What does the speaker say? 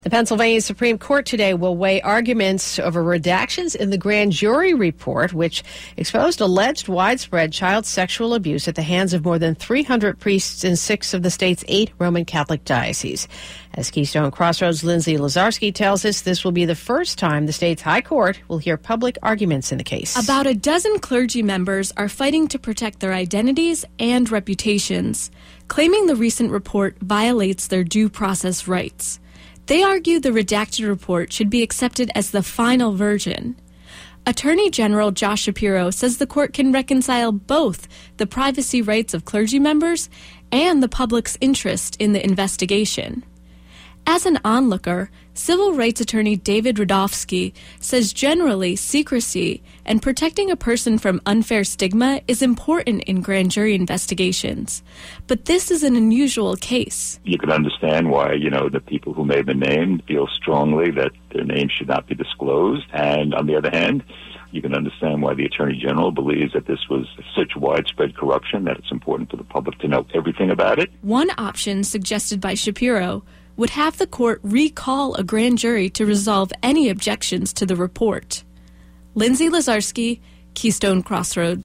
The Pennsylvania Supreme Court today will weigh arguments over redactions in the grand jury report, which exposed alleged widespread child sexual abuse at the hands of more than 300 priests in 6 of the state's 8 Roman Catholic dioceses. As Keystone Crossroads' Lindsay Lazarski tells us, this will be the first time the state's high court will hear public arguments in the case. About a dozen clergy members are fighting to protect their identities and reputations, claiming the recent report violates their due process rights. They argue the redacted report should be accepted as the final version. Attorney General Josh Shapiro says the court can reconcile both the privacy rights of clergy members and the public's interest in the investigation. As an onlooker, civil rights attorney David Rudofsky says generally secrecy and protecting a person from unfair stigma is important in grand jury investigations. But this is an unusual case. You can understand why, the people who may have been named feel strongly that their names should not be disclosed. And on the other hand, you can understand why the Attorney General believes that this was such widespread corruption that it's important for the public to know everything about it. One option suggested by Shapiro would have the court recall a grand jury to resolve any objections to the report. Lindsay Lazarski, Keystone Crossroads.